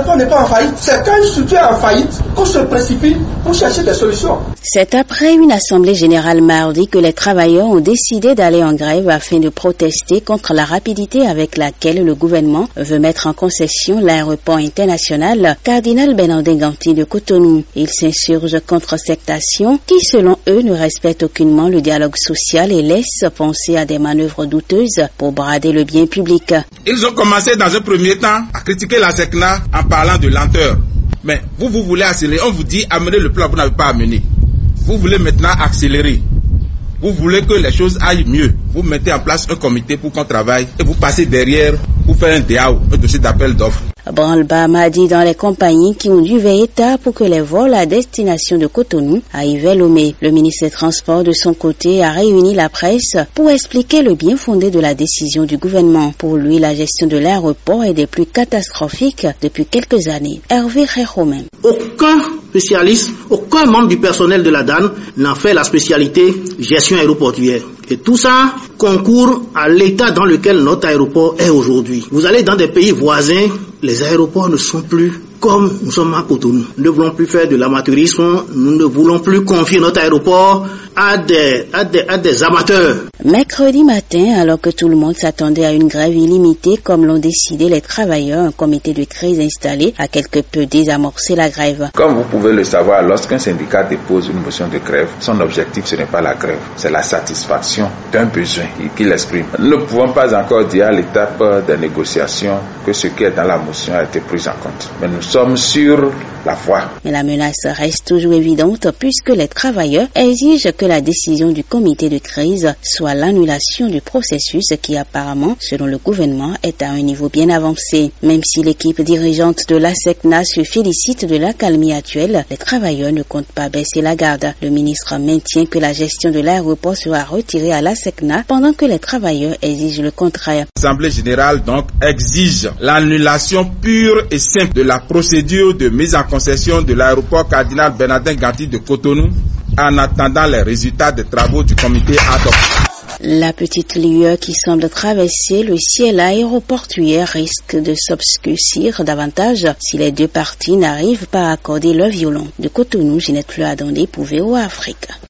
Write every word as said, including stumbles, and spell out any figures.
l'aéroport n'est pas en faillite. C'est quand une structure est en faillite qu'on se précipite pour chercher des solutions. C'est après une assemblée générale mardi que les travailleurs ont décidé d'aller en grève afin de protester contre la rapidité avec laquelle le gouvernement veut mettre en concession l'aéroport international Cardinal Bernardin Ganty de Cotonou. Ils s'insurgent contre cette action qui, selon eux, ne respecte aucunement le dialogue social et laisse penser à des manœuvres douteuses pour brader le bien public. Ils ont commencé dans un premier temps à critiquer la SECNA en parlant de lenteur. Mais vous, vous voulez accélérer, on vous dit amenez le plan, vous n'avez pas amené. Vous voulez maintenant accélérer. Vous voulez que les choses aillent mieux. Vous mettez en place un comité pour qu'on travaille et vous passez derrière pour faire un D A O, un dossier d'appel d'offres. Branle-bas mardi dans les compagnies qui ont dû veiller tard pour que les vols à destination de Cotonou arrivent à Lomé. Le ministre des Transports, de son côté, a réuni la presse pour expliquer le bien fondé de la décision du gouvernement. Pour lui, la gestion de l'aéroport est des plus catastrophiques depuis quelques années. Hervé Réromain. Aucun spécialiste, aucun membre du personnel de la D A N n'en fait la spécialité gestion aéroportuaire. Et tout ça concourt à l'état dans lequel notre aéroport est aujourd'hui. Vous allez dans des pays voisins, les aéroports ne sont plus comme nous sommes à Cotonou. Nous ne voulons plus faire de l'amateurisme, nous ne voulons plus confier notre aéroport à des, à des, à des amateurs. Mercredi matin, alors que tout le monde s'attendait à une grève illimitée, comme l'ont décidé les travailleurs, un comité de crise installé a quelque peu désamorcé la grève. Comme vous pouvez le savoir, lorsqu'un syndicat dépose une motion de grève, son objectif ce n'est pas la grève, c'est la satisfaction d'un besoin qu'il exprime. Nous ne pouvons pas encore dire à l'étape des négociations que ce qui est dans la motion a été pris en compte. Mais nous sommes sur la voie. Mais la menace reste toujours évidente puisque les travailleurs exigent que la décision du comité de crise soit l'annulation du processus qui apparemment, selon le gouvernement, est à un niveau bien avancé. Même si l'équipe dirigeante de la SECNA se félicite de l'accalmie actuelle, les travailleurs ne comptent pas baisser la garde. Le ministre maintient que la gestion de l'aéroport sera retirée à la SECNA pendant que les travailleurs exigent le contraire. L'Assemblée générale donc exige l'annulation pure et simple de la procédure de mise en concession de l'aéroport Cardinal Bernardin Ganty de Cotonou en attendant les résultats des travaux du comité ad hoc. La petite lueur qui semble traverser le ciel aéroportuaire risque de s'obscurcir davantage si les deux parties n'arrivent pas à accorder leur violon. De Cotonou, Ginette Leadandé pour V O A Afrique.